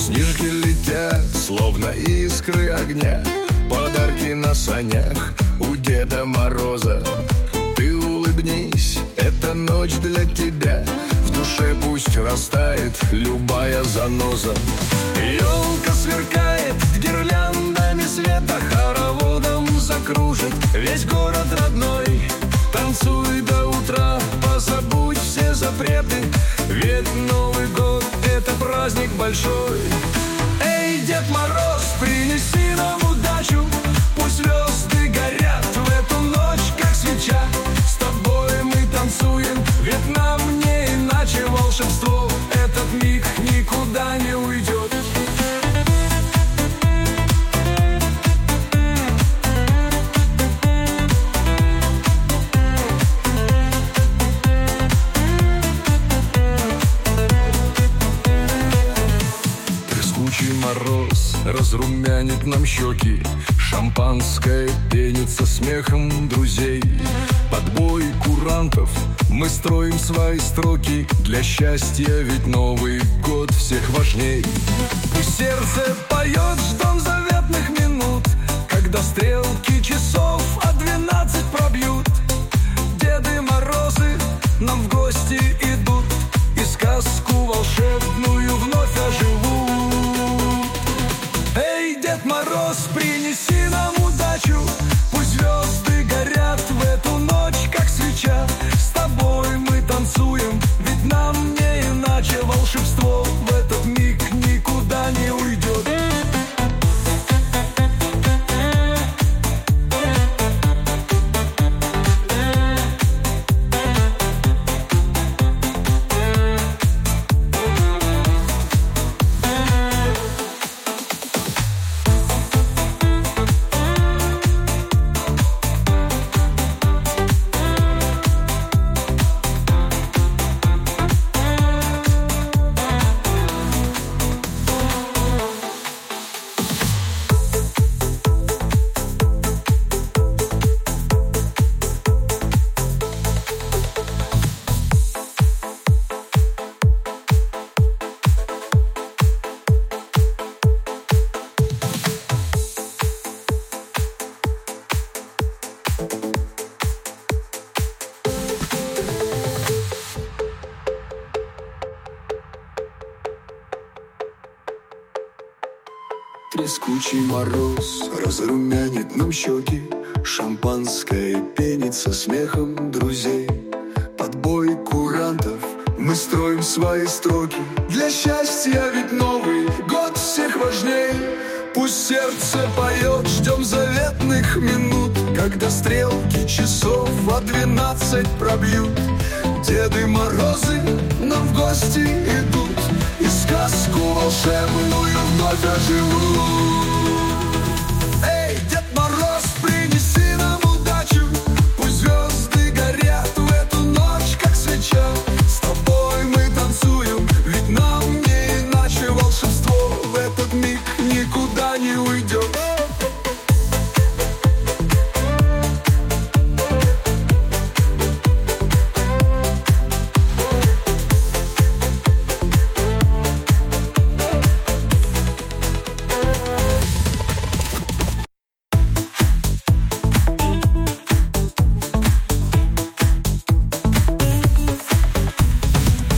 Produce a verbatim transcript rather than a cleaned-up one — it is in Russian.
Снежки летят, словно искры огня, подарки на санях у Деда Мороза. Ты улыбнись, эта ночь для тебя, в душе пусть растает любая заноза. Елка сверкает гирляндами света, хороводом закружит весь город родной. Танцуй до утра, позабудь все запреты, ведь Новый год — это праздник большой. Эй, Дед Мороз, принеси нам удачу, пусть звезды горят в эту ночь, как свеча. С тобой мы танцуем, ведь нам не иначе. Волшебство, этот миг никуда не уйдет. Мороз разрумянит нам щеки, шампанское пенится смехом друзей. Под бой курантов мы строим свои строки, для счастья ведь Новый год всех важней. Пусть сердце поет ждем заветных минут, когда стрелки часов от двенадцать пробьют. Деды Морозы нам в гости идут, и сказку волшебную вновь оживут. Эй, Дед Мороз, принеси нам удачу, пусть звезды горят в эту ночь, как свеча. С тобой мы танцуем, ведь нам не иначе. Волшебство, в этот миг никуда не уйдет. Трескучий мороз разрумянит нам щеки, шампанское пенится смехом друзей. Под бой курантов мы строим свои строки, для счастья ведь Новый год всех важней. Пусть сердце поет, ждем заветных минут, когда стрелки часов от двенадцать пробьют. Деды Морозы нам в гости идут, и сказку волшебную вновь оживут.